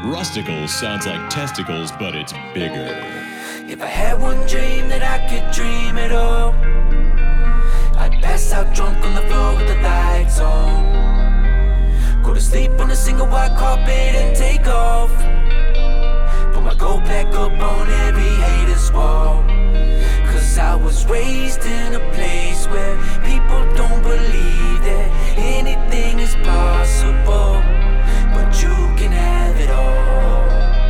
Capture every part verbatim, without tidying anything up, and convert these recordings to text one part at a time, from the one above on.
Rusticles sounds like testicles, but it's bigger. If I had one dream that I could dream it all, I'd pass out drunk on the floor with the lights on, go to sleep on a single white carpet and take off, put my gold back up on every hater's wall. Cause I was raised in a place where people don't believe that anything is possible, but you can have it all.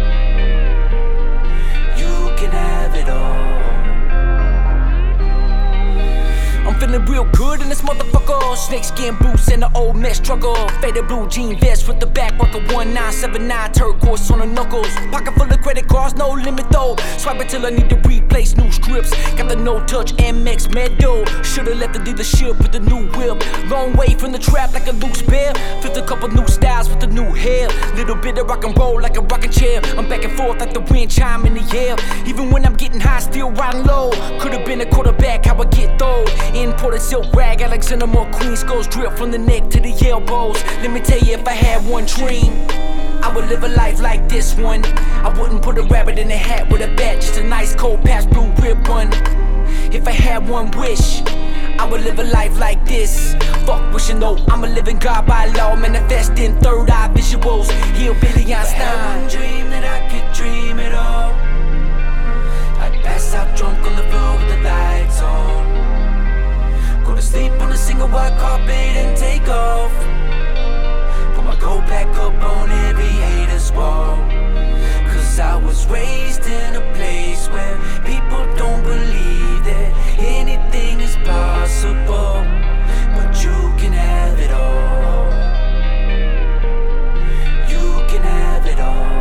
You can have it all. I'm feeling real good in this motherfucker. Snakeskin boots and the old mesh struggle. Faded blue jean vest with the back work of one nine seven nine turquoise on the knuckles. Pocket full of credit cards, no limit though. Swipe it till I need to replace new strips. Got the no touch M X Meadow. Should've left the dealership with the new whip. Long way from the trap like a loose bear. Flipped a couple new styles with the new hair. Little bit of rock and roll like a rocking chair. I'm back and forth like the wind chime in the air. Even when I'm getting high, still riding low. Could've been a quarterback, how I get those. Imported silk rag, Alexander McQueen. Skulls drip from the neck to the elbows. Let me tell you, if I had one dream, I would live a life like this one. I wouldn't put a rabbit in a hat with a bat, just a nice cold patch blue rib one. If I had one wish, I would live a life like this. Fuck wishing though, I'm a living God by law, manifesting third eye visuals. Hillbilly Einstein. If I had one dream that I could dream it all, I'd pass out drunk on the floor with the lights on, go to sleep on a single white carpet and take off, put my gold back up on every hater's wall. Cause I was raised in a place where people don't believe that anything is possible, but you can have it all. You can have it all.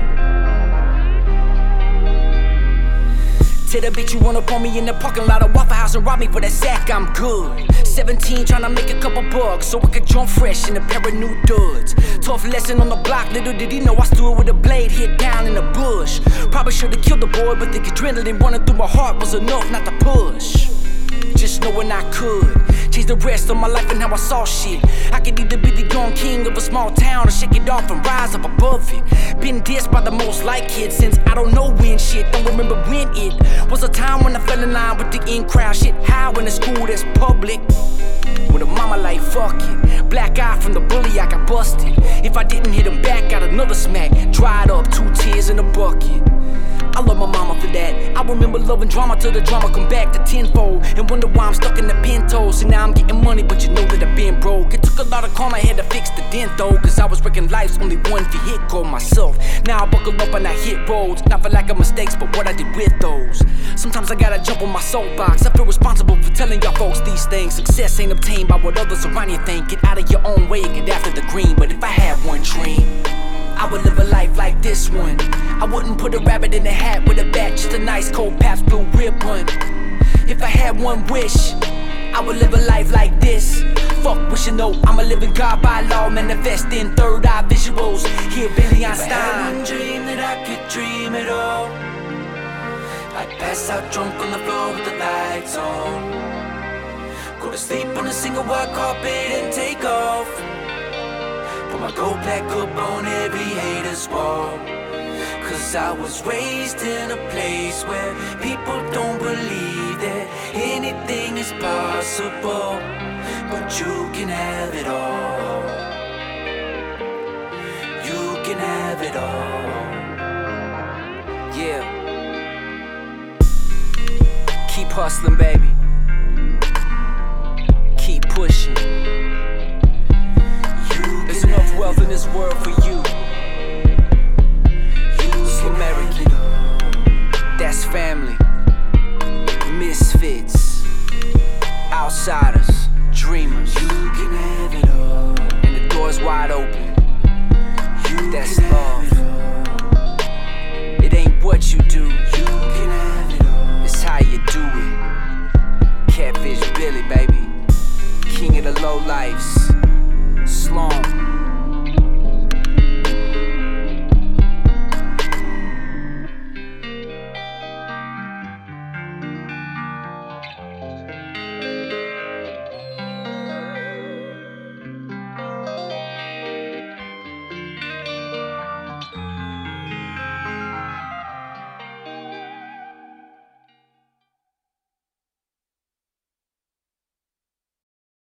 Tell the bitch you run up on me in the parking lot of Waffle House and rob me for that sack, I'm good. Seventeen trying to make a couple bucks so I could jump fresh in a pair of new duds. Tough lesson on the block, little did he know I stood with a blade hit down in the bush. Probably should've killed the boy, but the adrenaline running through my heart was enough not to push. Just knowing I could change the rest of my life and how I saw shit. I could either be the young king of a small town or shake it off and rise up above it. Been dissed by the most like kids since I don't know when shit. Don't remember when it was a time when I fell in line with the in crowd. Shit high in the school that's public. With a mama like fuck it. Black eye from the bully, I got busted. If I didn't hit him back, got another smack. Dried up, two tears in a bucket. I love my mama for that. I remember loving drama till the drama come back to tenfold, and wonder why I'm stuck in the pinto. See now I'm getting money, but you know that I've been broke. It took a lot of karma, I had to fix the dent though, cause I was breaking life's only one vehicle myself. Now I buckle up and I hit roads, not for lack of mistakes, but what I did with those. Sometimes I gotta jump on my soapbox. I feel responsible for telling y'all folks these things. Success ain't obtained by what others around you think. Get out of your own way and get after the green. But if I had one dream, I would live a life like this one. I wouldn't put a rabbit in a hat with a bat, just a nice cold Pabst Blue Rib one. If I had one wish, I would live a life like this. Fuck wishing though, I'm a living God by law, manifesting third eye visuals. Hillbilly Einstein. If I had one dream that I could dream it all, I'd pass out drunk on the floor with the lights on, go to sleep on a single white carpet and take off, put my gold back up on every hater's wall. Cause I was raised in a place where people don't believe that anything is possible, but you can have it all. You can have it all. Yeah. Keep hustling, baby. Keep pushing. There's enough wealth in this world for you.